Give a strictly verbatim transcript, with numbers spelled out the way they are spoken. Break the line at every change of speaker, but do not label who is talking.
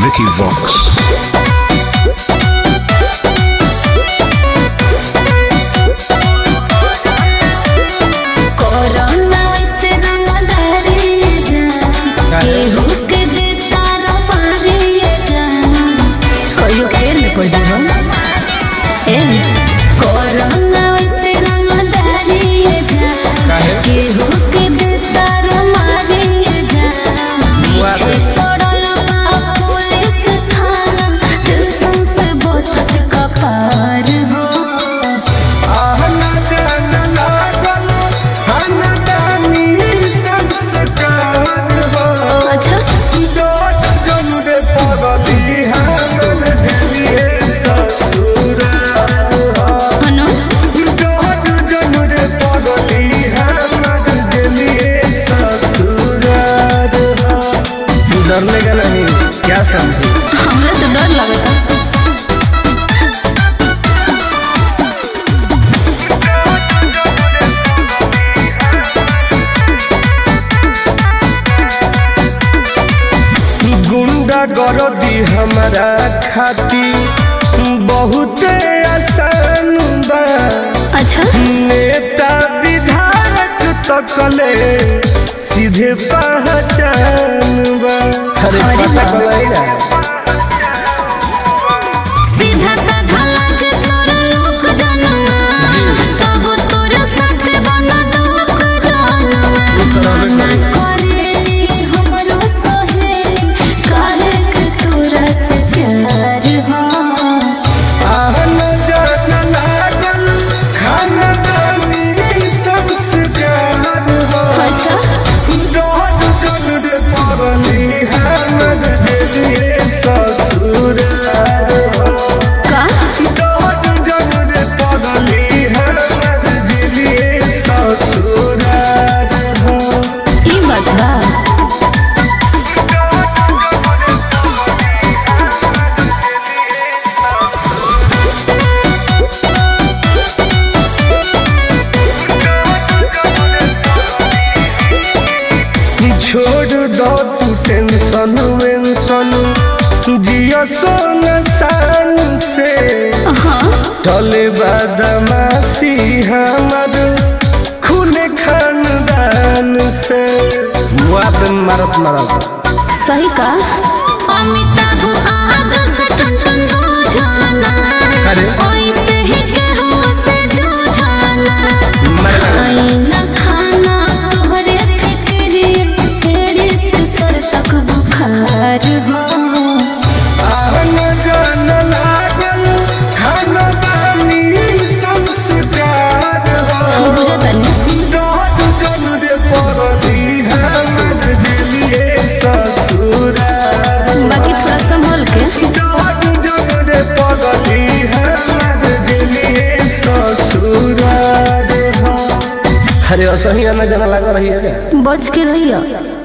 Vicky Vox.
डरने का नहीं, क्या समझी?
हमें तो डर लगता।
गुंडा गरदी हमारा खाती बहुत आसान बा।
अच्छा,
नेता विधायक तकले सीधे पहचान बा। अरे पता कलाइला
सीधा साधा लगे तोरा लोक जनवा, तब तोरा साथ बना दुख जनवा। ना करे हमरो सहेली, काहे के तोरा से प्यार हो।
आहन जान लागल खानदानी संस्कार हो।
अच्छा,
छोड़ दो तू टेंशन वेंशन, जिया सोन सान से टले बदमाशी हमर खूने खानदान से। मुआद मारत मारत
सही का अमिताभ आदर्श टन हो जाना।
अरे
ओइसे ही केहू से जो जाना। खाई ना खाना तोहरे फिक्री, तेरे से सर तक बुखार हो।
आहन जान लागल खानदानी संस्कार हो।
बुझे तनी बाकी थोड़ा संभल के।
अरे असही आना जाना लगा रही है क्या?
बच के रहिए।